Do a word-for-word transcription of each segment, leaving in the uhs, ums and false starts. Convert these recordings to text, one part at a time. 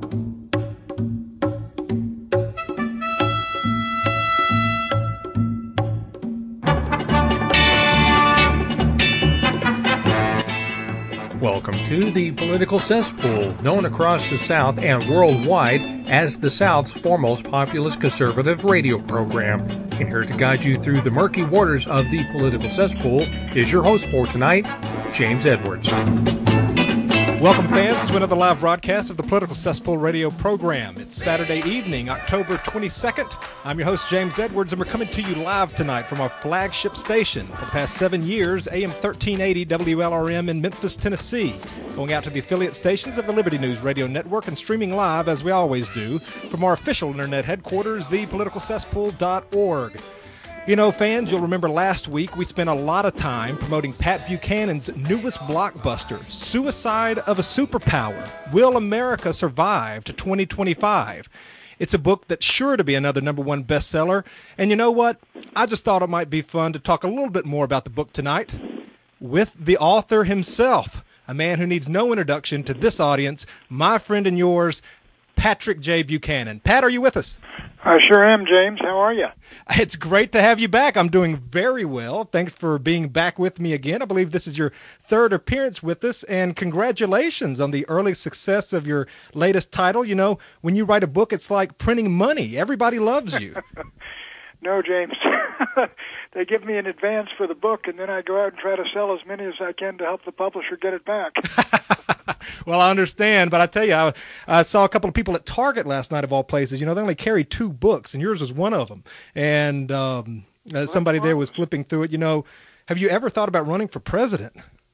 Welcome to the Political Cesspool, known across the South and worldwide as the South's foremost populist conservative radio program. And here to guide you through the murky waters of the Political Cesspool is your host for tonight, James Edwards. Welcome, fans, to another live broadcast of the Political Cesspool radio program. It's Saturday evening, October twenty-second. I'm your host, James Edwards, and we're coming to you live tonight from our flagship station for the past seven years, A M thirteen eighty W L R M in Memphis, Tennessee. Going out to the affiliate stations of the Liberty News Radio Network and streaming live, as we always do, from our official internet headquarters, the political cesspool dot org. You know, fans, you'll remember last week we spent a lot of time promoting Pat Buchanan's newest blockbuster, Suicide of a Superpower, Will America Survive to twenty twenty-five? It's a book that's sure to be another number one bestseller. And you know what? I just thought it might be fun to talk a little bit more about the book tonight with the author himself, a man who needs no introduction to this audience, my friend and yours, Patrick J. Buchanan. Pat, are you with us? I sure am, James. How are you? It's great to have you back. I'm doing very well. Thanks for being back with me again. I believe this is your third appearance with us, and congratulations on the early success of your latest title. You know, when you write a book, it's like printing money. Everybody loves you. No, James. They give me an advance for the book, and then I go out and try to sell as many as I can to help the publisher get it back. Well, I understand, but I tell you, I, I saw a couple of people at Target last night, of all places. You know, they only carry two books, and yours was one of them. And um, uh, somebody there was flipping through it. You know, have you ever thought about running for president?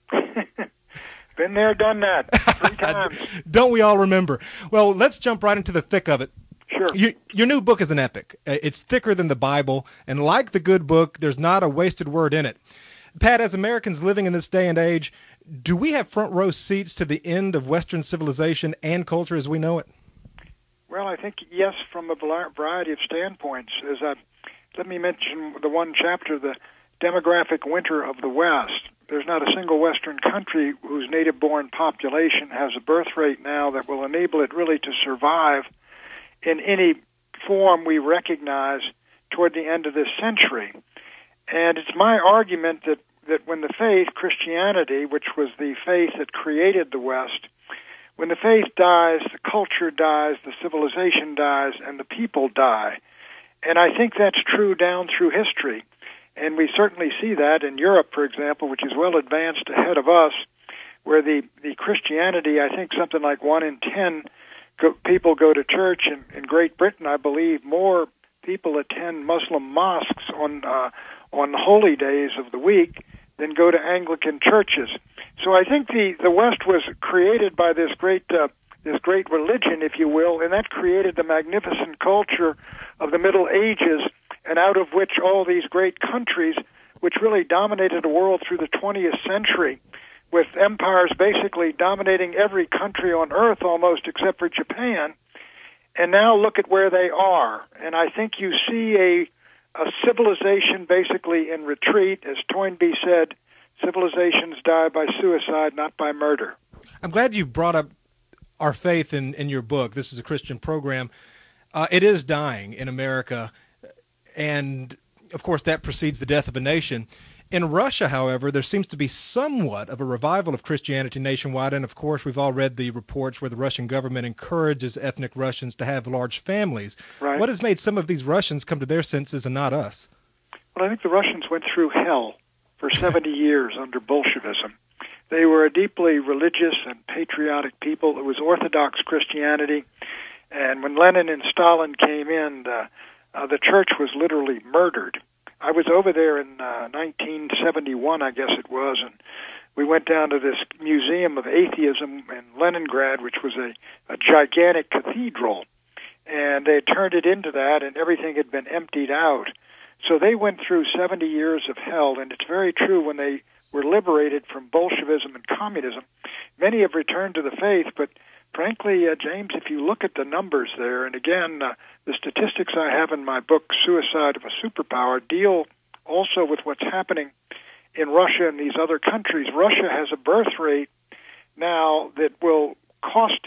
Been there, done that three times. Don't we all remember? Well, let's jump right into the thick of it. Sure. You, your new book is an epic. It's thicker than the Bible, and like the good book, there's not a wasted word in it. Pat, as Americans living in this day and age, do we have front row seats to the end of Western civilization and culture as we know it? Well, I think yes, from a variety of standpoints. As I, let me mention the one chapter, the demographic winter of the West. There's not a single Western country whose native-born population has a birth rate now that will enable it really to survive in any form we recognize toward the end of this century. And it's my argument that, that when the faith, Christianity, which was the faith that created the West, when the faith dies, the culture dies, the civilization dies, and the people die. And I think that's true down through history. And we certainly see that in Europe, for example, which is well advanced ahead of us, where the, the Christianity, I think something like one in ten go, people go to church. In, in Great Britain, I believe more people attend Muslim mosques on uh, on holy days of the week than go to Anglican churches. So I think the, the West was created by this great uh, this great religion, if you will, and that created the magnificent culture of the Middle Ages, and out of which all these great countries, which really dominated the world through the twentieth century, with empires basically dominating every country on earth almost except for Japan. And now look at where they are. And I think you see a a civilization basically in retreat. As Toynbee said, civilizations die by suicide, not by murder. I'm glad you brought up our faith in, in your book. This is a Christian program. Uh, it is dying in America, and of course that precedes the death of a nation. In Russia, however, there seems to be somewhat of a revival of Christianity nationwide, and of course we've all read the reports where the Russian government encourages ethnic Russians to have large families. Right. What has made some of these Russians come to their senses and not us? Well, I think the Russians went through hell for seventy years under Bolshevism. They were a deeply religious and patriotic people. It was Orthodox Christianity, and when Lenin and Stalin came in, the, uh, the church was literally murdered. I was over there in uh, nineteen seventy-one, I guess it was, and we went down to this Museum of Atheism in Leningrad, which was a, a gigantic cathedral, and they had turned it into that, and everything had been emptied out. So they went through seventy years of hell, and it's very true when they were liberated from Bolshevism and communism. Many have returned to the faith, but frankly, uh, James, if you look at the numbers there, and again, uh, the statistics I have in my book, Suicide of a Superpower, deal also with what's happening in Russia and these other countries. Russia has a birth rate now that will cost it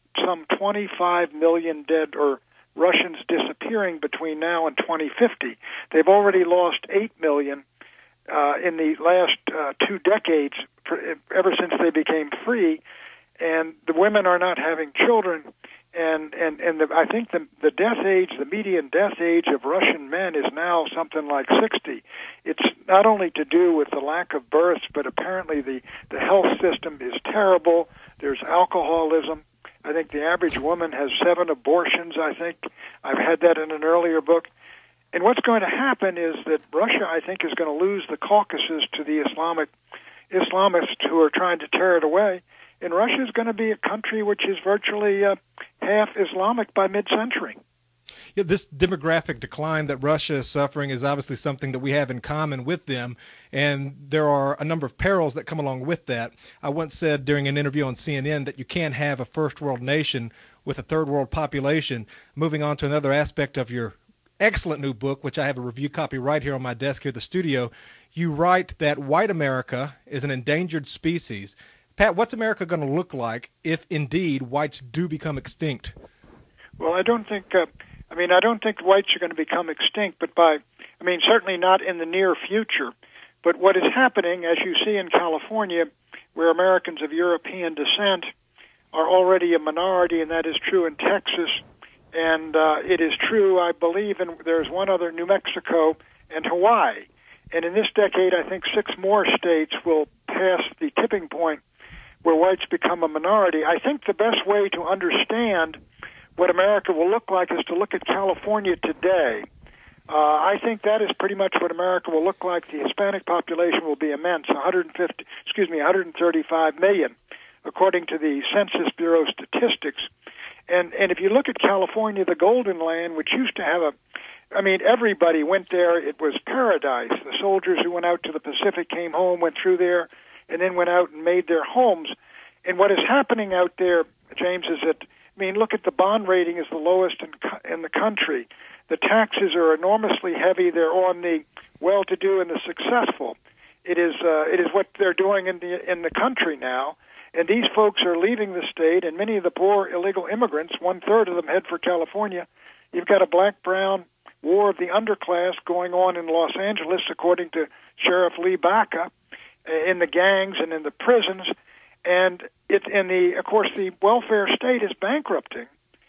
some twenty-five million dead or Russians disappearing between now and twenty fifty. They've already lost eight million uh, in the last uh, two decades, for, ever since they became free, and the women are not having children. And and and the, I think the the death age, the median death age of Russian men is now something like sixty. It's not only to do with the lack of births, but apparently the the health system is terrible. There's alcoholism. I think the average woman has seven abortions. I think I've had that in an earlier book. And what's going to happen is that Russia, I think, is going to lose the Caucasus to the Islamic Islamists who are trying to tear it away. And Russia is going to be a country which is virtually uh, half Islamic by mid-century. Yeah, this demographic decline that Russia is suffering is obviously something that we have in common with them, and there are a number of perils that come along with that. I once said during an interview on C N N that you can't have a first world nation with a third world population. Moving on to another aspect of your excellent new book, which I have a review copy right here on my desk here at the studio, you write that white America is an endangered species. Pat, what's America going to look like if indeed whites do become extinct? Well, I don't think, uh, I mean, I don't think whites are going to become extinct, but by, I mean, certainly not in the near future. But what is happening, as you see in California, where Americans of European descent are already a minority, and that is true in Texas, and uh, it is true, I believe, in there's one other, New Mexico and Hawaii. And in this decade, I think six more states will pass the tipping point where whites become a minority. I think the best way to understand what America will look like is to look at California today. Uh, I think that is pretty much what America will look like. The Hispanic population will be immense, one hundred fifty, excuse me, one hundred thirty-five million, according to the Census Bureau statistics. And and if you look at California, the Golden Land, which used to have a, I mean, everybody went there. It was paradise. The soldiers who went out to the Pacific came home, went through there, and then went out and made their homes. And what is happening out there, James, is that, I mean, look at the bond rating is the lowest in, in the country. The taxes are enormously heavy. They're on the well-to-do and the successful. It is uh, it is what they're doing in the in the country now. And these folks are leaving the state, and many of the poor illegal immigrants, one-third of them head for California. You've got a black-brown war of the underclass going on in Los Angeles, according to Sheriff Lee Baca, in the gangs and in the prisons, and it in the of course the welfare state is bankrupting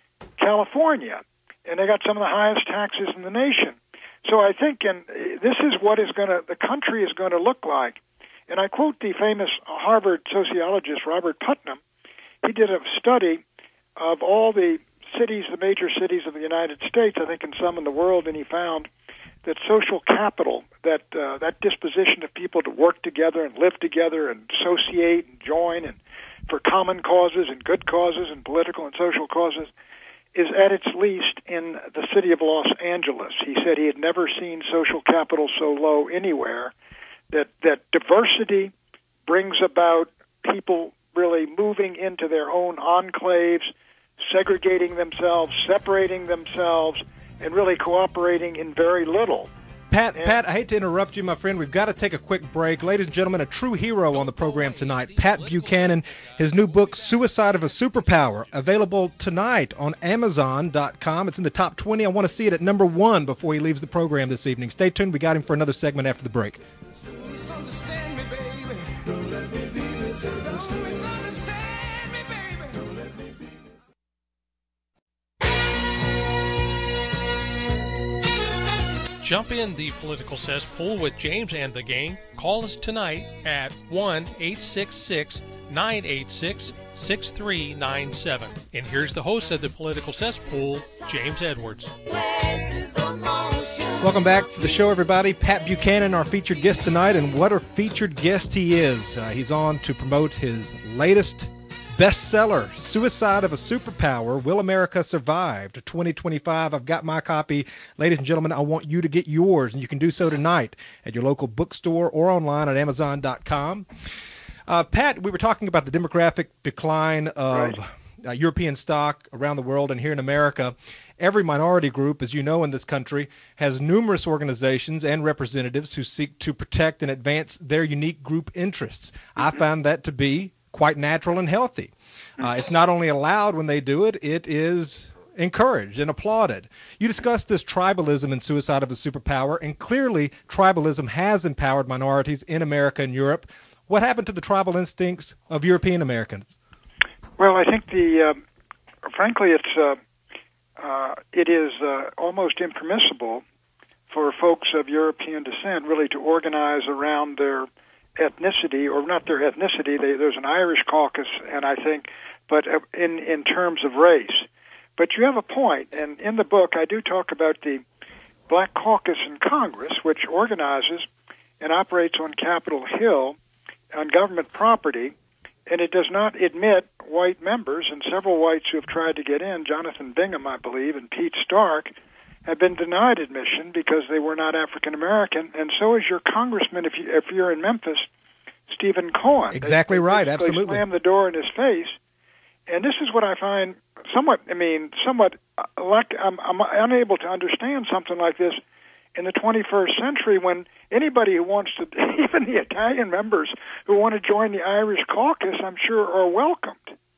California, and they got some of the highest taxes in the nation. So I think, and this is what is going to the country is going to look like. And I quote the famous Harvard sociologist Robert Putnam. He did a study of all the cities, the major cities of the United States, I think, and some in the world, and he found that social capital, that uh, that disposition of people to work together and live together and associate and join and for common causes and good causes and political and social causes, is at its least in the city of Los Angeles. He said he had never seen social capital so low anywhere, that, that diversity brings about people really moving into their own enclaves, segregating themselves, separating themselves, and really cooperating in very little. Pat, and, Pat, I hate to interrupt you, my friend. We've got to take a quick break. Ladies and gentlemen, a true hero on the program tonight, Pat Buchanan. His new book, Suicide of a Superpower, available tonight on Amazon dot com. It's in the top twenty. I want to see it at number one before he leaves the program this evening. Stay tuned. We got him for another segment after the break. Jump in the political cesspool with James and the gang. Call us tonight at one eight six six, nine eight six, six three nine seven. And here's the host of the political cesspool, James Edwards. Welcome back to the show, everybody. Pat Buchanan, our featured guest tonight, and what a featured guest he is. Uh, he's on to promote his latest bestseller, Suicide of a Superpower, Will America Survive to twenty twenty-five. I've got my copy. Ladies and gentlemen, I want you to get yours, and you can do so tonight at your local bookstore or online at Amazon dot com. Uh, Pat, we were talking about the demographic decline of Right. uh, European stock around the world and here in America. Every minority group, as you know, in this country has numerous organizations and representatives who seek to protect and advance their unique group interests. Mm-hmm. I found that to be quite natural and healthy. Uh, it's not only allowed when they do it, it is encouraged and applauded. You discussed this tribalism and suicide of a superpower, and clearly tribalism has empowered minorities in America and Europe. What happened to the tribal instincts of European Americans? Well, I think the, uh, frankly, it's uh, uh, it is uh, almost impermissible for folks of European descent really to organize around their ethnicity, or not their ethnicity. They, there's an Irish caucus, and I think, but in in terms of race. But you have a point, and in the book I do talk about the Black Caucus in Congress, which organizes and operates on Capitol Hill on government property, and it does not admit white members, and several whites who have tried to get in, Jonathan Bingham, I believe, and Pete Stark, have been denied admission because they were not African American, and so is your congressman if, you, if you're in Memphis, Stephen Cohen. Exactly they, they right, absolutely. Slam the door in his face, and this is what I find somewhat, I mean, somewhat, like I'm, I'm unable to understand something like this in the twenty-first century when anybody who wants to, even the Italian members who want to join the Irish caucus, I'm sure are welcomed.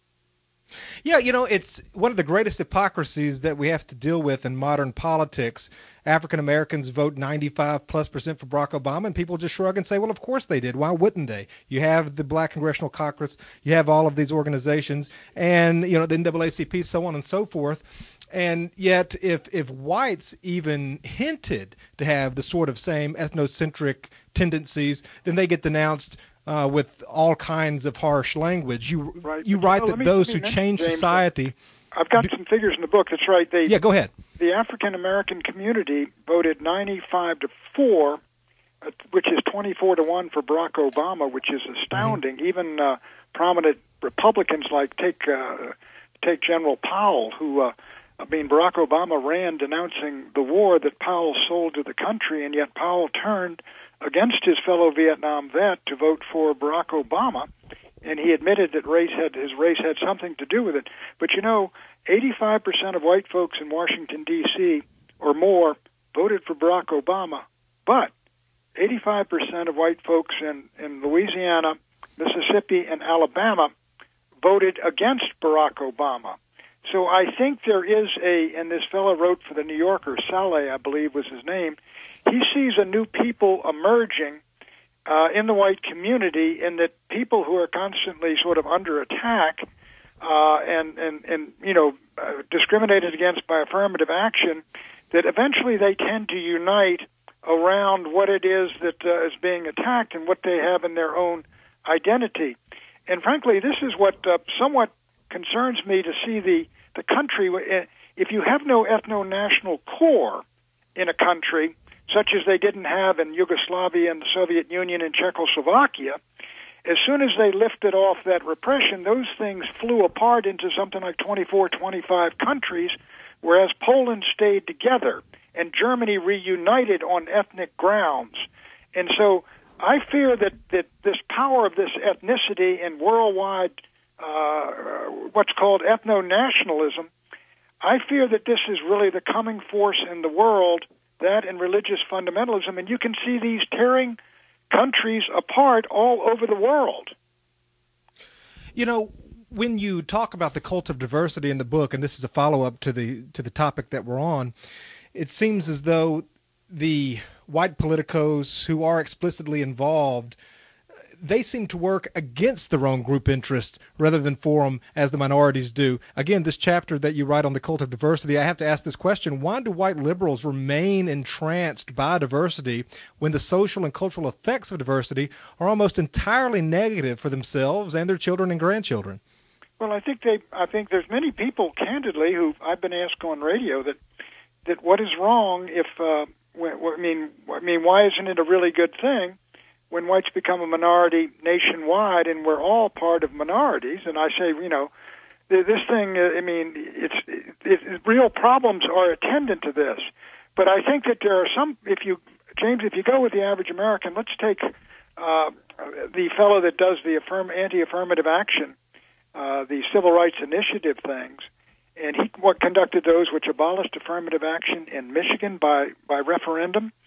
Yeah, you know, it's one of the greatest hypocrisies that we have to deal with in modern politics. African Americans vote ninety-five plus percent for Barack Obama, and people just shrug and say, well, of course they did. Why wouldn't they? You have the Black Congressional Caucus, you have all of these organizations, and, you know, the N double A C P, so on and so forth. And yet, if if whites even hinted to have the sort of same ethnocentric tendencies, then they get denounced uh, with all kinds of harsh language. You right. you but, write you know, that me, those who mention, change James, society. I've got some figures in the book. That's right. They, yeah, go ahead. The African American community voted ninety-five to four, uh, which is twenty-four to one for Barack Obama, which is astounding. Mm-hmm. Even uh, prominent Republicans like take uh, take General Powell, who. Uh, I mean, Barack Obama ran denouncing the war that Powell sold to the country, and yet Powell turned against his fellow Vietnam vet to vote for Barack Obama, and he admitted that race had his race had something to do with it. But you know, eighty-five percent of white folks in Washington, D C or more voted for Barack Obama, but eighty-five percent of white folks in, in Louisiana, Mississippi, and Alabama voted against Barack Obama. So I think there is a, and this fellow wrote for the New Yorker, Saleh, I believe was his name, he sees a new people emerging uh, in the white community, in that people who are constantly sort of under attack uh, and, and, and, you know, uh, discriminated against by affirmative action, that eventually they tend to unite around what it is that uh, is being attacked and what they have in their own identity. And frankly, this is what uh, somewhat concerns me, to see the, the country, if you have no ethno-national core in a country, such as they didn't have in Yugoslavia and the Soviet Union and Czechoslovakia, as soon as they lifted off that repression, those things flew apart into something like twenty-four, twenty-five countries, whereas Poland stayed together and Germany reunited on ethnic grounds. And so I fear that, that this power of this ethnicity and worldwide Uh, what's called ethno-nationalism, I fear that this is really the coming force in the world, that and religious fundamentalism, and you can see these tearing countries apart all over the world. You know, when you talk about the cult of diversity in the book, and this is a follow-up to the to the topic that we're on, it seems as though the white politicos who are explicitly involved, they seem to work against their own group interest rather than for them, as the minorities do. Again, this chapter that you write on the cult of diversity, I have to ask this question: why do white liberals remain entranced by diversity when the social and cultural effects of diversity are almost entirely negative for themselves and their children and grandchildren? Well, I think they. I think there's many people, candidly, who I've been asked on radio that that what is wrong if uh, I mean, I mean, why isn't it a really good thing when whites become a minority nationwide, and we're all part of minorities? And I say, you know, this thing, I mean, it's it, it, real problems are attendant to this. But I think that there are some, if you, James, if you go with the average American, let's take uh, the fellow that does the affirm, anti-affirmative action, uh, the civil rights initiative things, and he what conducted those which abolished affirmative action in Michigan by, by referendum.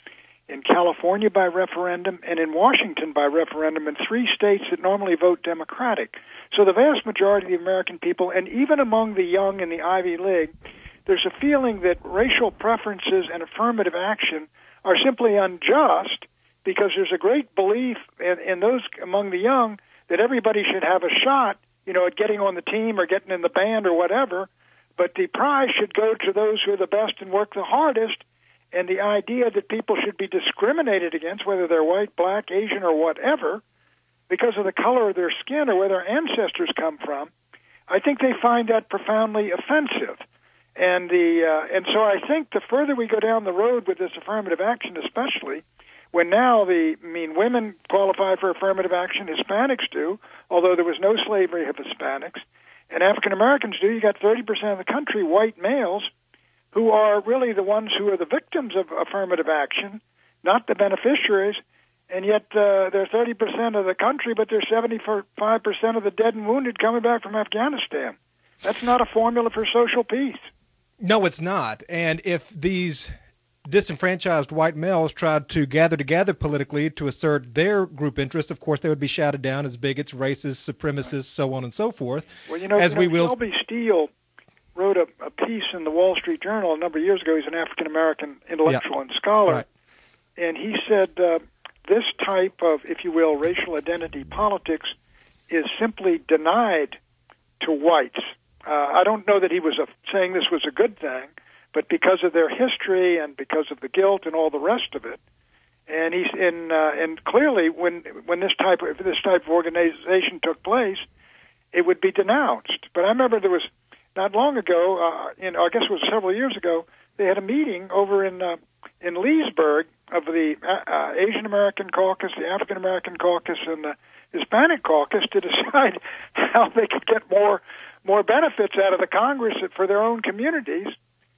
in California by referendum, and in Washington by referendum, in three states that normally vote Democratic. So the vast majority of the American people, and even among the young in the Ivy League, there's a feeling that racial preferences and affirmative action are simply unjust because there's a great belief in, in those among the young that everybody should have a shot, you know, at getting on the team or getting in the band or whatever, but the prize should go to those who are the best and work the hardest, and the idea that people should be discriminated against, whether they're white, black, Asian, or whatever, because of the color of their skin or where their ancestors come from, I think they find that profoundly offensive. And the uh, and so I think the further we go down the road with this affirmative action, especially when now the I mean women qualify for affirmative action, Hispanics do, although there was no slavery of Hispanics, and African Americans do. You got thirty percent of the country, white males, who are really the ones who are the victims of affirmative action, not the beneficiaries. And yet uh, they're thirty percent of the country, but they're seventy-five percent of the dead and wounded coming back from Afghanistan. That's not a formula for social peace. No, it's not. And if these disenfranchised white males tried to gather together politically to assert their group interests, of course, they would be shouted down as bigots, racists, supremacists, so on and so forth. Well, you know, as you know we will... Shelby Steele wrote a, a piece in the Wall Street Journal a number of years ago. He's an African-American intellectual yeah. and scholar. Right. And he said uh, this type of, if you will, racial identity politics is simply denied to whites. Uh, I don't know that he was a, saying this was a good thing, but because of their history and because of the guilt and all the rest of it, and he's in, uh, and clearly when when this type of if this type of organization took place, it would be denounced. But I remember there was not long ago, uh, in I guess it was several years ago, they had a meeting over in uh, in Leesburg of the uh, Asian American Caucus, the African American Caucus, and the Hispanic Caucus to decide how they could get more more benefits out of the Congress for their own communities.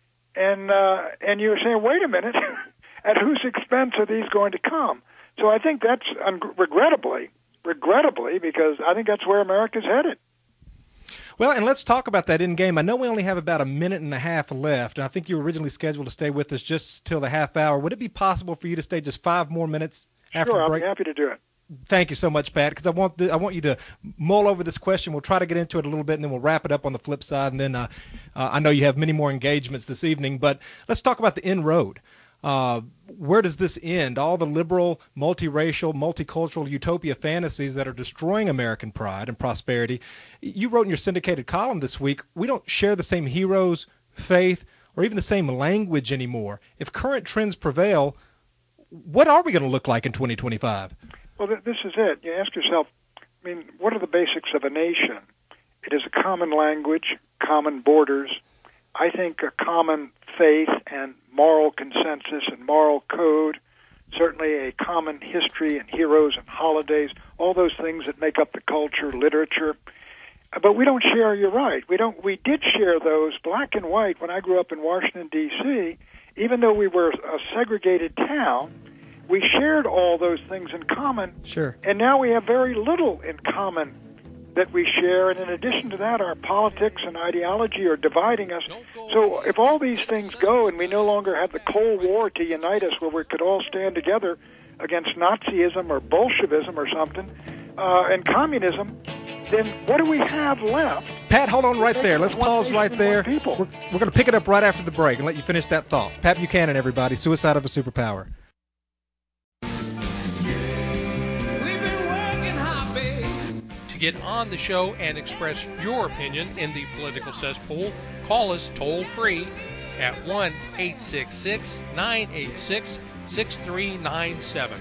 And uh, and you were saying, wait a minute, at whose expense are these going to come? So I think that's un- regrettably, regrettably, because I think that's where America's headed. Well, and let's talk about that end game. I know we only have about a minute and a half left, and I think you were originally scheduled to stay with us just till the half hour. Would it be possible for you to stay just five more minutes after sure, the break? I'll be happy to do it. Thank you so much, Pat, because I want the, I want you to mull over this question. We'll try to get into it a little bit, and then we'll wrap it up on the flip side. And then uh, uh, I know you have many more engagements this evening, but let's talk about the end road. Uh, where does this end? All the liberal, multiracial, multicultural utopia fantasies that are destroying American pride and prosperity. You wrote in your syndicated column this week, we don't share the same heroes, faith, or even the same language anymore. If current trends prevail, what are we going to look like in twenty twenty-five? Well, th- this is it. You ask yourself, I mean, what are the basics of a nation? It is a common language, common borders, I think a common faith and moral consensus and moral code, certainly a common history and heroes and holidays, all those things that make up the culture, literature. But we don't share, you're right, we don't. We did share those, black and white, when I grew up in Washington, D C, even though we were a segregated town, we shared all those things in common. Sure. And now we have very little in common that we share. And in addition to that, our politics and ideology are dividing us. So if all these things go and we no longer have the Cold War to unite us where we could all stand together against Nazism or Bolshevism or something, uh, and communism, then what do we have left? Pat, hold on right there. Let's pause right there. We're, we're going to pick it up right after the break and let you finish that thought. Pat Buchanan, everybody, Suicide of a Superpower. To get on the show and express your opinion in the political cesspool, call us toll-free at one eight six six, nine eight six, six three nine seven.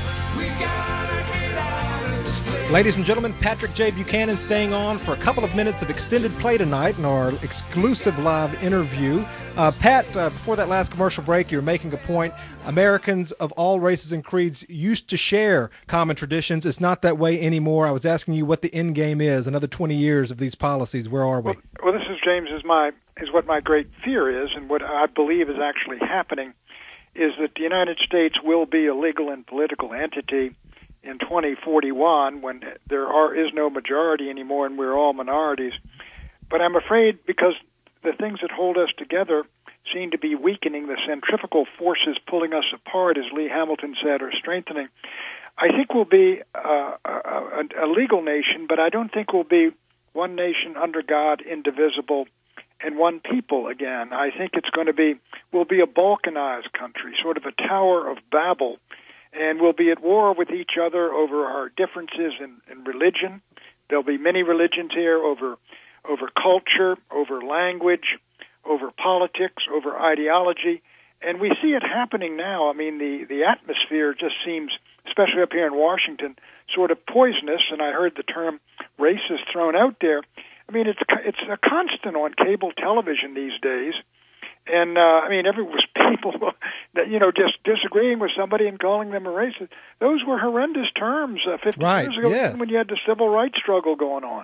Ladies and gentlemen, Patrick J. Buchanan staying on for a couple of minutes of extended play tonight in our exclusive live interview. Uh, Pat, uh, before that last commercial break, you were making a point. Americans of all races and creeds used to share common traditions. It's not that way anymore. I was asking you what the end game is. Another twenty years of these policies. Where are we? Well, well this is, James, is my is what my great fear is, and what I believe is actually happening, is that the United States will be a legal and political entity in twenty forty-one, when there are is no majority anymore and we're all minorities. But I'm afraid, because the things that hold us together seem to be weakening. The centrifugal forces pulling us apart, as Lee Hamilton said, are strengthening. I think we'll be uh, a, a legal nation, but I don't think we'll be one nation under God, indivisible, and one people again. I think it's going to be, we'll be a balkanized country, sort of a Tower of Babel, and we'll be at war with each other over our differences in, in religion. There'll be many religions here over over culture, over language, over politics, over ideology, and we see it happening now. I mean, the, the atmosphere just seems, especially up here in Washington, sort of poisonous, and I heard the term racist thrown out there. I mean, it's it's a constant on cable television these days, and uh, I mean, every was people that you know just disagreeing with somebody and calling them a racist. Those were horrendous terms uh, fifty right, years ago, yes. when you had the civil rights struggle going on.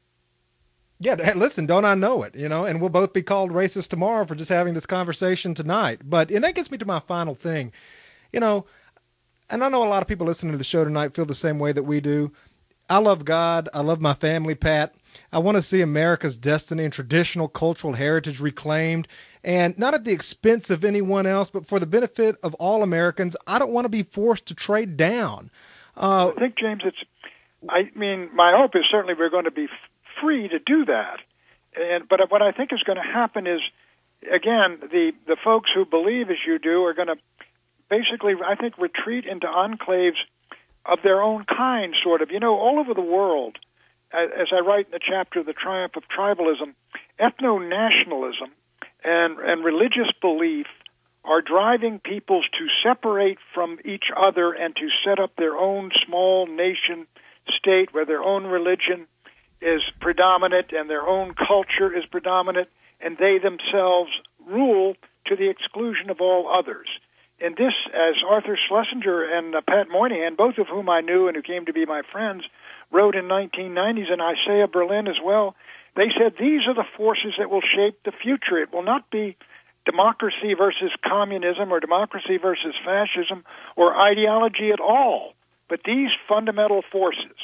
Yeah, hey, listen, don't I know it, you know, and we'll both be called racist tomorrow for just having this conversation tonight. But, and that gets me to my final thing, you know, and I know a lot of people listening to the show tonight feel the same way that we do. I love God. I love my family, Pat. I want to see America's destiny and traditional cultural heritage reclaimed, and not at the expense of anyone else, but for the benefit of all Americans. I don't want to be forced to trade down. Uh, I think, James, it's, I mean, my hope is certainly we're going to be free to do that. And but what I think is going to happen is, again, the, the folks who believe as you do are going to basically, I think, retreat into enclaves of their own kind, sort of. You know, all over the world, as I write in the chapter, The Triumph of Tribalism, ethno-nationalism and, and religious belief are driving peoples to separate from each other and to set up their own small nation state where their own religion is predominant and their own culture is predominant, and they themselves rule to the exclusion of all others. And this, as Arthur Schlesinger and uh, Pat Moynihan, both of whom I knew and who came to be my friends, wrote in nineteen nineties, and Isaiah Berlin as well, they said these are the forces that will shape the future. It will not be democracy versus communism or democracy versus fascism or ideology at all, but these fundamental forces.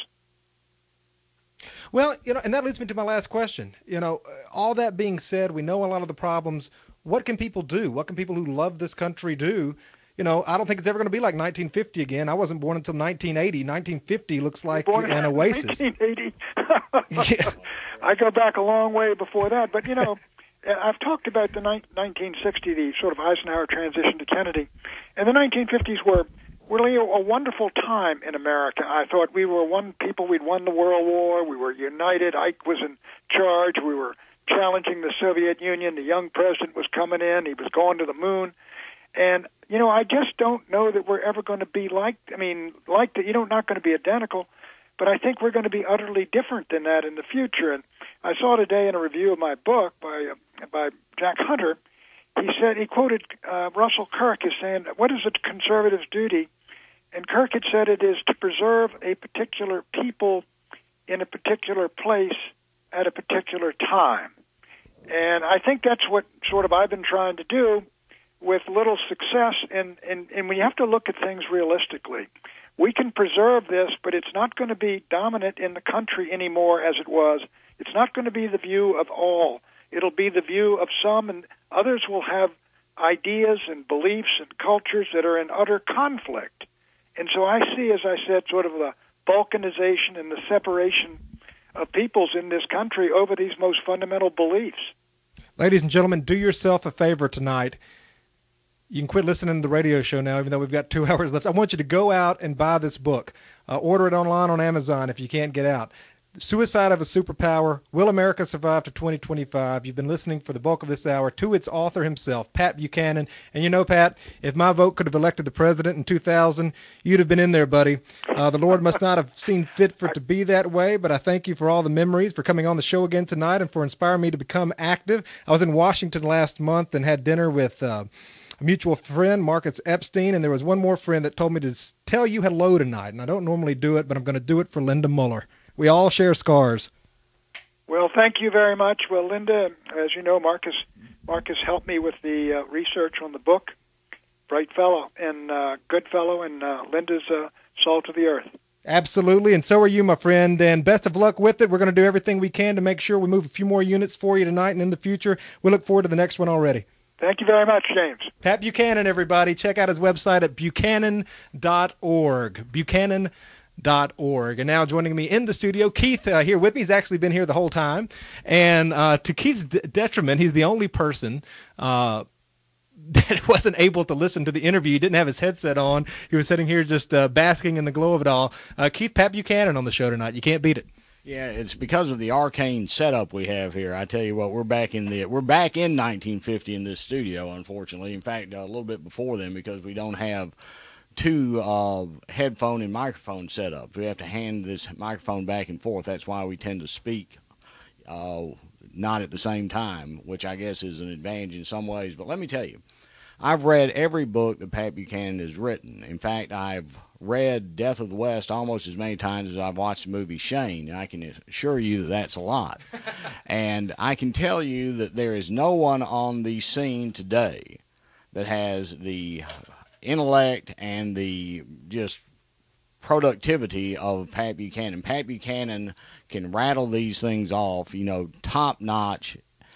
Well, you know, and that leads me to my last question. You know, all that being said, we know a lot of the problems. What can people do? What can people who love this country do? You know, I don't think it's ever going to be like nineteen fifty again. I wasn't born until nineteen eighty. nineteen fifty looks like an oasis. nineteen eighty. Yeah. I go back a long way before that. But, you know, I've talked about the nineteen sixty, the sort of Eisenhower transition to Kennedy. And the nineteen fifties were really a, a wonderful time in America. I thought we were one people. We'd won the World War. We were united. Ike was in charge. We were challenging the Soviet Union. The young president was coming in. He was going to the moon. And, you know, I just don't know that we're ever going to be like, I mean, like that, you know, not going to be identical, but I think we're going to be utterly different than that in the future. And I saw today in a review of my book by uh, by Jack Hunter, he said, he quoted uh, Russell Kirk as saying, what is a conservative's duty? And Kirk had said it is to preserve a particular people in a particular place at a particular time. And I think that's what sort of I've been trying to do with little success. And, and, and we have to look at things realistically. We can preserve this, but it's not going to be dominant in the country anymore as it was. It's not going to be the view of all. It'll be the view of some, and others will have ideas and beliefs and cultures that are in utter conflict. And so I see, as I said, sort of the balkanization and the separation of peoples in this country over these most fundamental beliefs. Ladies and gentlemen, do yourself a favor tonight. You can quit listening to the radio show now, even though we've got two hours left. I want you to go out and buy this book. Uh, order it online on Amazon if you can't get out. Suicide of a Superpower, Will America Survive to twenty twenty-five? You've been listening for the bulk of this hour to its author himself, Pat Buchanan. And you know, Pat, if my vote could have elected the president in two thousand, you'd have been in there, buddy. Uh, the Lord must not have seen fit for it to be that way, but I thank you for all the memories, for coming on the show again tonight, and for inspiring me to become active. I was in Washington last month and had dinner with uh, a mutual friend, Marcus Epstein, and there was one more friend that told me to tell you hello tonight. And I don't normally do it, but I'm going to do it for Linda Muller. We all share scars. Well, thank you very much. Well, Linda, as you know, Marcus Marcus helped me with the uh, research on the book. Bright fellow and uh, good fellow, and uh, Linda's uh, salt of the earth. Absolutely, and so are you, my friend, and best of luck with it. We're going to do everything we can to make sure we move a few more units for you tonight and in the future. We look forward to the next one already. Thank you very much, James. Pat Buchanan, everybody. Check out his website at buchanan dot org. Buchanan dot org. And now joining me in the studio, Keith uh, here with me. He's actually been here the whole time. And uh, to Keith's d- detriment, he's the only person uh, that wasn't able to listen to the interview. He didn't have his headset on. He was sitting here just uh, basking in the glow of it all. Uh, Keith, Pat Buchanan on the show tonight. You can't beat it. Yeah, it's because of the arcane setup we have here. I tell you what, we're back in the we're back in nineteen fifty in this studio, unfortunately. In fact, a little bit before then, because we don't have two uh, headphone and microphone setups. We have to hand this microphone back and forth. That's why we tend to speak uh, not at the same time, which I guess is an advantage in some ways. But let me tell you, I've read every book that Pat Buchanan has written. In fact, I've read Death of the West almost as many times as I've watched the movie Shane, and I can assure you that that's a lot. And I can tell you that there is no one on the scene today that has the intellect and the just productivity of Pat Buchanan. Pat Buchanan can rattle these things off, you know, top-notch,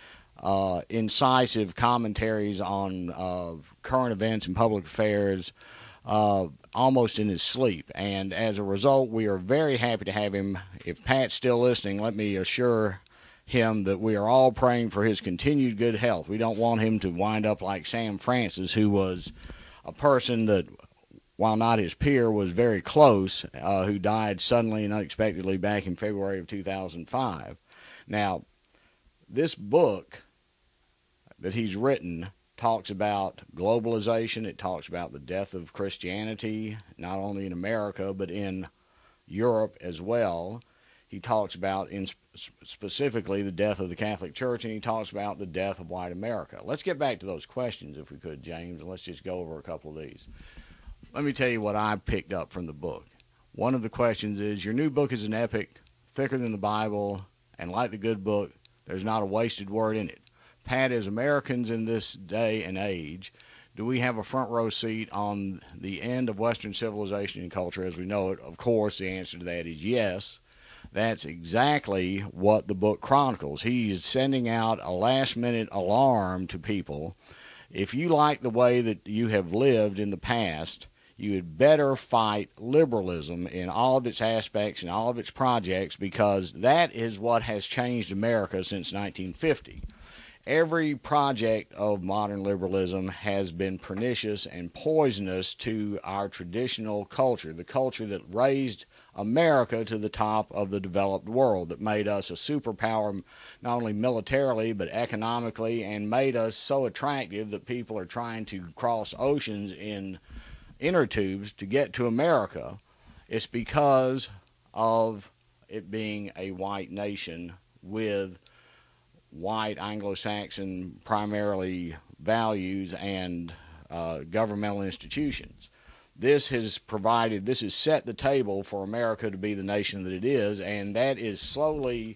uh, incisive commentaries on uh, current events and public affairs, uh, almost in his sleep. And as a result, we are very happy to have him. If Pat's still listening, let me assure him that we are all praying for his continued good health. We don't want him to wind up like Sam Francis, who was a person that, while not his peer, was very close, uh, who died suddenly and unexpectedly back in February of two thousand five. Now, this book that he's written talks about globalization. It talks about the death of Christianity, not only in America, but in Europe as well. He talks about, in specifically, the death of the Catholic Church, and he talks about the death of white America. Let's get back to those questions, if we could, James, and let's just go over a couple of these. Let me tell you what I picked up from the book. One of the questions is, your new book is an epic, thicker than the Bible, and like the good book, there's not a wasted word in it. Pat, as Americans in this day and age, do we have a front row seat on the end of Western civilization and culture as we know it? Of course, the answer to that is yes. That's exactly what the book chronicles. He is sending out a last-minute alarm to people. If you like the way that you have lived in the past, you had better fight liberalism in all of its aspects and all of its projects, because that is what has changed America since nineteen fifty. Every project of modern liberalism has been pernicious and poisonous to our traditional culture, the culture that raised America to the top of the developed world, that made us a superpower not only militarily but economically, and made us so attractive that people are trying to cross oceans in inner tubes to get to America. It's because of it being a white nation with white Anglo-Saxon primarily values and uh, governmental institutions. This has provided, this has set the table for America to be the nation that it is, and that is slowly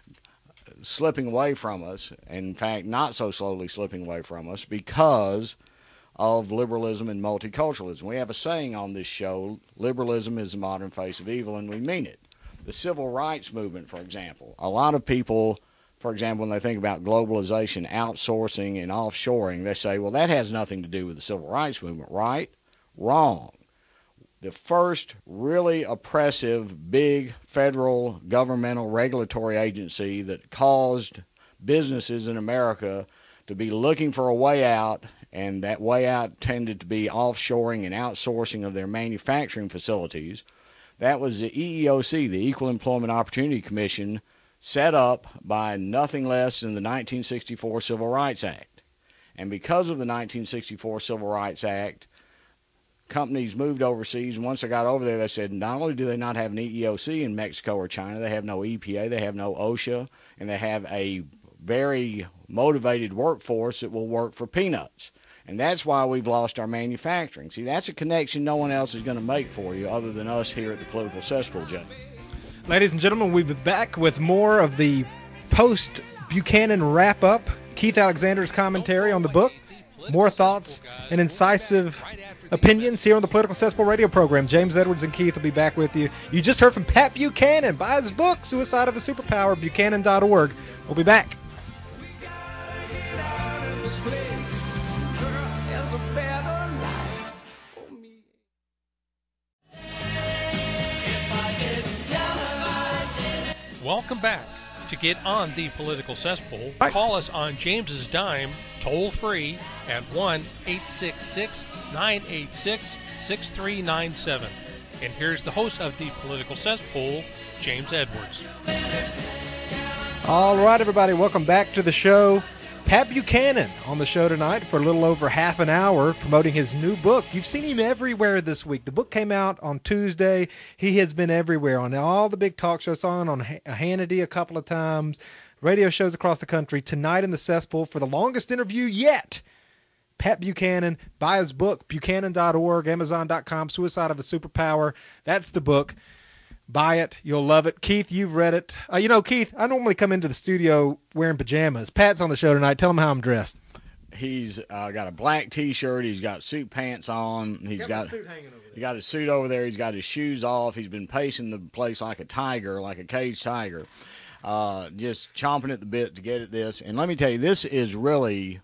slipping away from us. In fact, not so slowly slipping away from us because of liberalism and multiculturalism. We have a saying on this show, liberalism is the modern face of evil, and we mean it. The civil rights movement, for example, a lot of people, for example, when they think about globalization, outsourcing, and offshoring, they say, well, that has nothing to do with the civil rights movement, right? Wrong. The first really oppressive, big federal governmental regulatory agency that caused businesses in America to be looking for a way out, and that way out tended to be offshoring and outsourcing of their manufacturing facilities, that was the E E O C, the Equal Employment Opportunity Commission, set up by nothing less than the nineteen sixty-four Civil Rights Act. And because of the nineteen sixty-four Civil Rights Act, companies moved overseas, and once they got over there, they said not only do they not have an E E O C in Mexico or China, they have no E P A, they have no OSHA, and they have a very motivated workforce that will work for peanuts. And that's why we've lost our manufacturing. See, that's a connection no one else is going to make for you other than us here at the Political Cesspool, Joe. Ladies and gentlemen, we'll be back with more of the post-Buchanan wrap-up, Keith Alexander's commentary on the book, more thoughts and incisive opinions here on the Political Cesspool radio program. James Edwards and Keith will be back with you. You just heard from Pat Buchanan. Buy his book, Suicide of a Superpower, buchanan dot org. We'll be back. this place. There's a better life for me. If I didn't tell her I did it. Welcome back. To get on the Political Cesspool, Hi. call us on James's dime, toll free at one eight six six, nine eight six, six three nine seven. And here's the host of the Political Cesspool, James Edwards. All right, everybody, welcome back to the show. Pat Buchanan on the show tonight for a little over half an hour promoting his new book. You've seen him everywhere this week. The book came out on Tuesday. He has been everywhere on all the big talk shows, on, on Hannity a couple of times, radio shows across the country. Tonight in the Cesspool for the longest interview yet. Pat Buchanan, buy his book, buchanan dot org, amazon dot com, Suicide of a Superpower. That's the book. Buy it. You'll love it. Keith, you've read it. Uh, you know, Keith, I normally come into the studio wearing pajamas. Pat's on the show tonight. Tell him how I'm dressed. He's uh, got a black T-shirt. He's got suit pants on. He's got, got suit hanging over there. He got his suit over there. He's got his shoes off. He's been pacing the place like a tiger, like a caged tiger, uh, just chomping at the bit to get at this. And let me tell you, this is really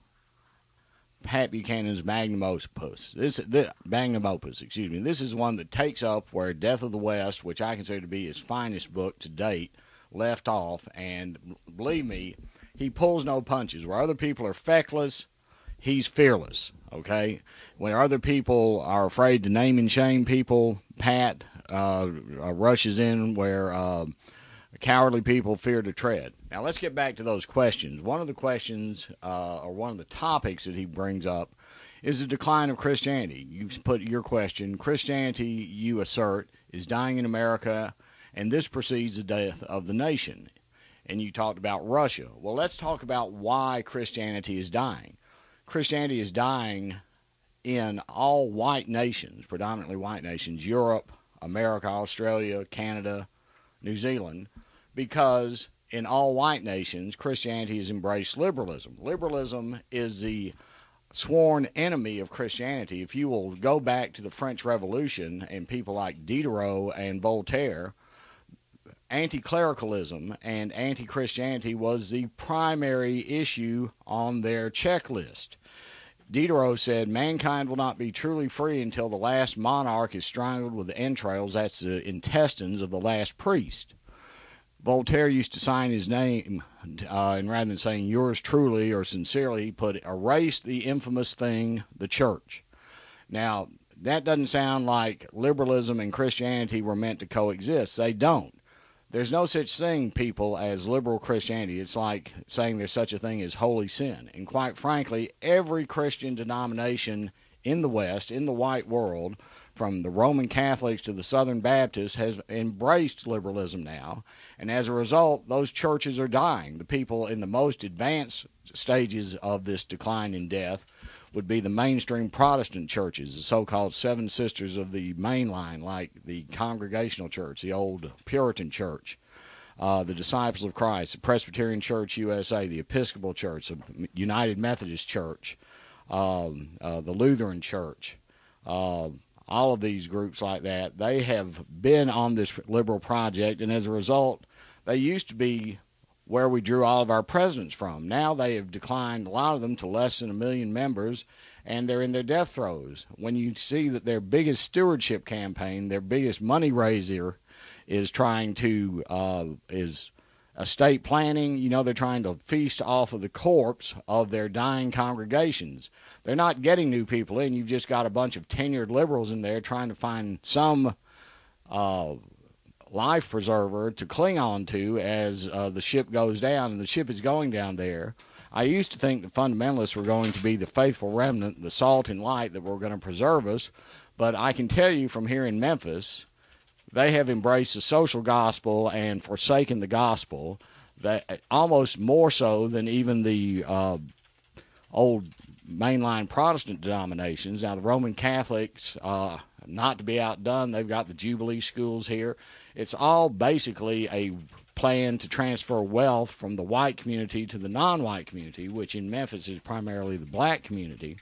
Pat Buchanan's magnum opus. This, this magnum opus, excuse me. This is one that takes up where Death of the West, which I consider to be his finest book to date, left off. And believe me, he pulls no punches. Where other people are feckless, he's fearless. Okay, when other people are afraid to name and shame people, Pat uh, rushes in where uh, cowardly people fear to tread. Now, let's get back to those questions. One of the questions, uh, or one of the topics that he brings up, is the decline of Christianity. You put your question, Christianity, you assert, is dying in America, and this precedes the death of the nation. And you talked about Russia. Well, let's talk about why Christianity is dying. Christianity is dying in all white nations, predominantly white nations, Europe, America, Australia, Canada, New Zealand, because in all white nations, Christianity has embraced liberalism. Liberalism is the sworn enemy of Christianity. If you will go back to the French Revolution and people like Diderot and Voltaire, anti-clericalism and anti-Christianity was the primary issue on their checklist. Diderot said, mankind will not be truly free until the last monarch is strangled with the entrails, that's the intestines of the last priest. Voltaire used to sign his name, uh, and rather than saying yours truly or sincerely, he put erase the infamous thing, the church. Now, that doesn't sound like liberalism and Christianity were meant to coexist. They don't. There's no such thing, people, as liberal Christianity. It's like saying there's such a thing as holy sin. And quite frankly, every Christian denomination in the West, in the white world, from the Roman Catholics to the Southern Baptists, has embraced liberalism now. And as a result, those churches are dying. The people in the most advanced stages of this decline and death would be the mainstream Protestant churches, the so-called Seven Sisters of the Mainline, like the Congregational Church, the old Puritan Church, uh, the Disciples of Christ, the Presbyterian Church U S A, the Episcopal Church, the United Methodist Church, um, uh, the Lutheran Church, uh, all of these groups like that. They have been on this liberal project, and as a result, they used to be where we drew all of our presidents from. Now they have declined, a lot of them, to less than a million members, and they're in their death throes. When you see that their biggest stewardship campaign, their biggest money raiser, is trying to, uh, is estate planning, you know, they're trying to feast off of the corpse of their dying congregations. They're not getting new people in. You've just got a bunch of tenured liberals in there trying to find some uh, life preserver to cling on to as uh, the ship goes down, and the ship is going down there. I used to think the fundamentalists were going to be the faithful remnant, the salt and light that were going to preserve us, but I can tell you from here in Memphis, they have embraced the social gospel and forsaken the gospel, that almost more so than even the uh, old mainline Protestant denominations. Now, the Roman Catholics, uh, not to be outdone, they've got the Jubilee schools here. It's all basically a plan to transfer wealth from the white community to the non-white community, which in Memphis is primarily the black community.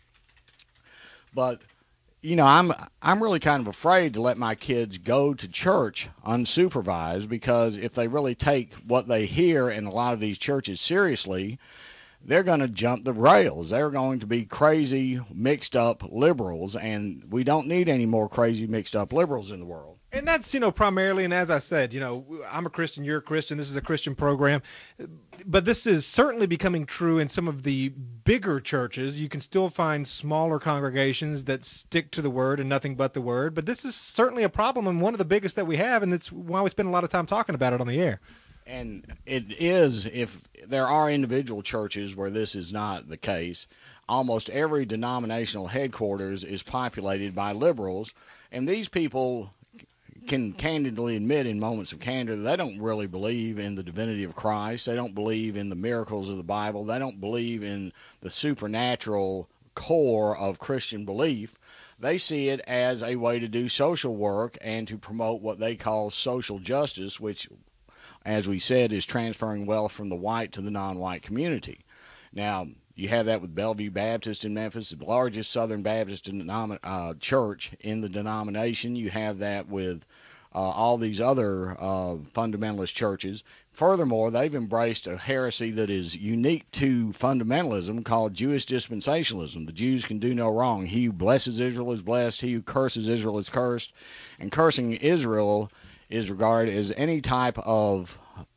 But, you know, I'm I'm really kind of afraid to let my kids go to church unsupervised, because if they really take what they hear in a lot of these churches seriously, they're going to jump the rails. They're going to be crazy, mixed up liberals, and we don't need any more crazy, mixed up liberals in the world. And that's, you know, primarily, and as I said, you know, I'm a Christian, you're a Christian, this is a Christian program, but this is certainly becoming true in some of the bigger churches. You can still find smaller congregations that stick to the word and nothing but the word, but this is certainly a problem and one of the biggest that we have, and it's why we spend a lot of time talking about it on the air. And it is, if there are individual churches where this is not the case, almost every denominational headquarters is populated by liberals, and these people can candidly admit in moments of candor that they don't really believe in the divinity of Christ. They don't believe in the miracles of the Bible. They don't believe in the supernatural core of Christian belief. They see it as a way to do social work and to promote what they call social justice, which, as we said, is transferring wealth from the white to the non-white community. Now, you have that with Bellevue Baptist in Memphis, the largest Southern Baptist denom- uh, church in the denomination. You have that with uh, all these other uh, fundamentalist churches. Furthermore, they've embraced a heresy that is unique to fundamentalism called Jewish dispensationalism. The Jews can do no wrong. He who blesses Israel is blessed. He who curses Israel is cursed. And cursing Israel is regarded as any type of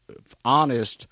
honest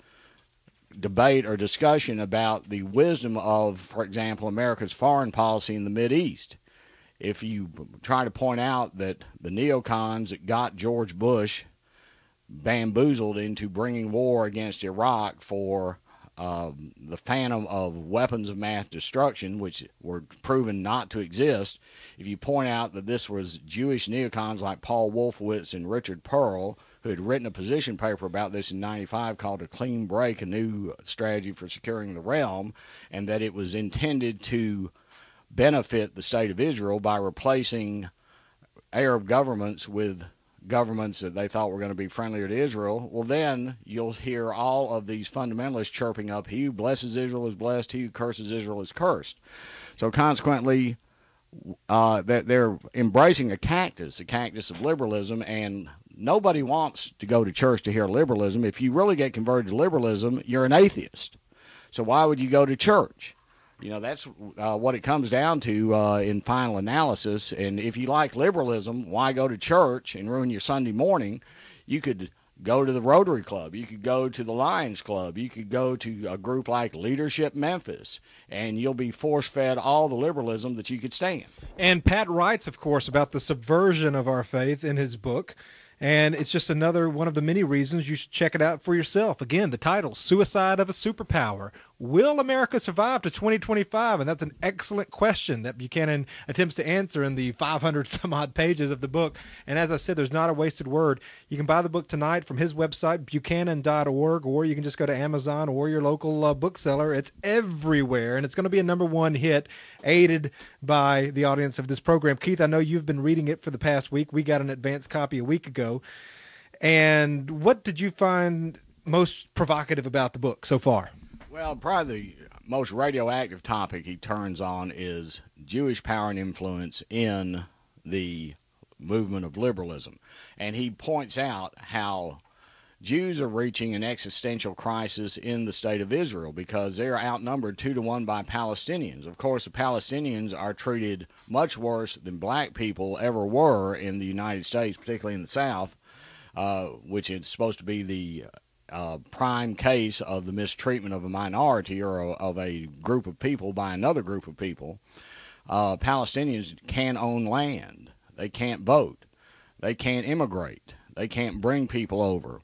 debate or discussion about the wisdom of, for example, America's foreign policy in the Mideast. If you try to point out that the neocons that got George Bush bamboozled into bringing war against Iraq for uh, the phantom of weapons of mass destruction, which were proven not to exist, if you point out that this was Jewish neocons like Paul Wolfowitz and Richard Pearl, who had written a position paper about this in ninety-five called A Clean Break, a new strategy for securing the realm, and that it was intended to benefit the state of Israel by replacing Arab governments with governments that they thought were going to be friendlier to Israel, well, then you'll hear all of these fundamentalists chirping up, he who blesses Israel is blessed, he who curses Israel is cursed. So consequently, uh, that they're embracing a cactus, a cactus of liberalism, and nobody wants to go to church to hear liberalism. If you really get converted to liberalism, you're an atheist. So why would you go to church? You know, that's uh, what it comes down to uh, in final analysis. And if you like liberalism, why go to church and ruin your Sunday morning? You could go to the Rotary Club. You could go to the Lions Club. You could go to a group like Leadership Memphis, and you'll be force-fed all the liberalism that you could stand. And Pat writes, of course, about the subversion of our faith in his book. And it's just another one of the many reasons you should check it out for yourself. Again, the title, Suicide of a Superpower. Will America survive to twenty twenty-five? And that's an excellent question that Buchanan attempts to answer in the five hundred some odd pages of the book. And as I said, there's not a wasted word. You can buy the book tonight from his website, buchanan dot org, or you can just go to Amazon or your local uh, bookseller. It's everywhere, and it's going to be a number one hit, aided by the audience of this program. Keith, I know you've been reading it for the past week. We got an advance copy a week ago. And what did you find most provocative about the book so far? Well, probably the most radioactive topic he turns on is Jewish power and influence in the movement of liberalism. And he points out how Jews are reaching an existential crisis in the state of Israel because they're outnumbered two to one by Palestinians. Of course, the Palestinians are treated much worse than black people ever were in the United States, particularly in the South, uh, which is supposed to be the uh, prime case of the mistreatment of a minority or a, of a group of people by another group of people. Uh, Palestinians can't own land. They can't vote. They can't immigrate. They can't bring people over.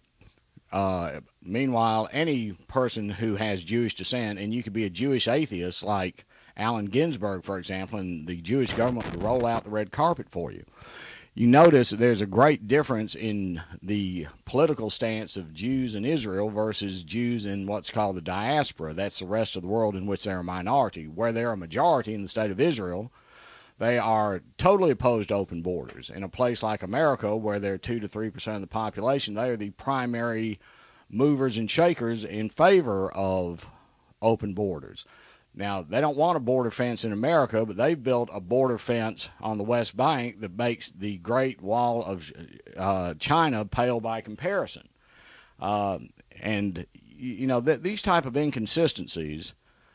Uh, meanwhile, any person who has Jewish descent, and you could be a Jewish atheist like Allen Ginsberg, for example, and the Jewish government would roll out the red carpet for you. You notice that there's a great difference in the political stance of Jews in Israel versus Jews in what's called the diaspora. That's the rest of the world in which they're a minority. Where they're a majority in the state of Israel, they are totally opposed to open borders. In a place like America, where they're two to three percent of the population, they are the primary movers and shakers in favor of open borders. Now, they don't want a border fence in America, but they've built a border fence on the West Bank that makes the Great Wall of uh, China pale by comparison. Uh, and, you know, th- these type of inconsistencies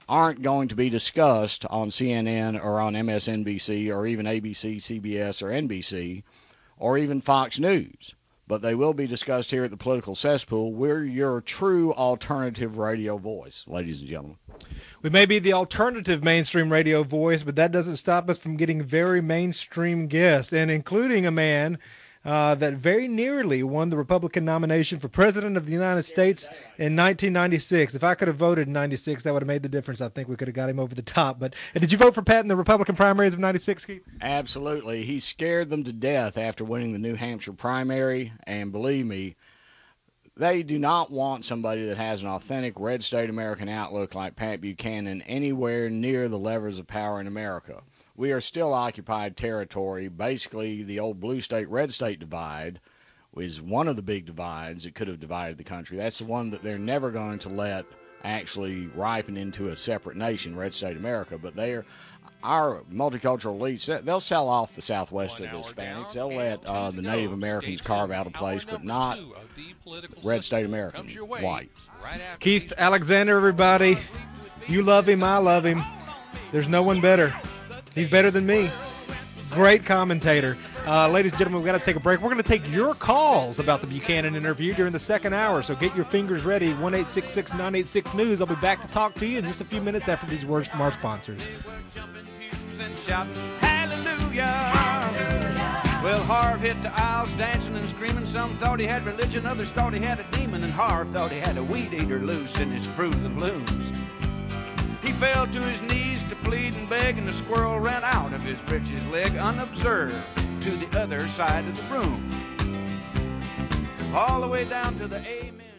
aren't going to be discussed on C N N or on M S N B C or even A B C, C B S, or N B C or even Fox News. But they will be discussed here at the Political Cesspool. We're your true alternative radio voice, ladies and gentlemen. We may be the alternative mainstream radio voice, but that doesn't stop us from getting very mainstream guests, and including a man uh, that very nearly won the Republican nomination for President of the United States in nineteen ninety-six. If I could have voted in ninety-six, that would have made the difference. I think we could have got him over the top. But and did you vote for Pat in the Republican primaries of ninety-six, Keith? Absolutely. He scared them to death after winning the New Hampshire primary, and believe me, they do not want somebody that has an authentic red state American outlook like Pat Buchanan anywhere near the levers of power in America. We are still occupied territory. Basically, the old blue state-red state divide is one of the big divides that could have divided the country. That's the one that they're never going to let actually ripen into a separate nation, red state America. But they're our multicultural elites, they'll sell off the Southwest to the Hispanics. They'll let uh, the Native Americans carve out a place, but not red state Americans, whites. Keith Alexander, everybody. You love him, I love him. There's no one better. He's better than me. Great commentator. Uh, ladies and gentlemen, we've got to take a break. We're going to take your calls about the Buchanan interview during the second hour, so get your fingers ready. one eight six six, nine eight six, news. I'll be back to talk to you in just a few minutes after these words from our sponsors. And shouting, hallelujah. Hallelujah. Well, Harv hit the aisles dancing and screaming. Some thought he had religion, others thought he had a demon, and Harv thought he had a weed eater loose in his Fruit of the Looms. He fell to his knees to plead and beg, and the squirrel ran out of his breeches leg unobserved to the other side of the room. All the way down to the amen.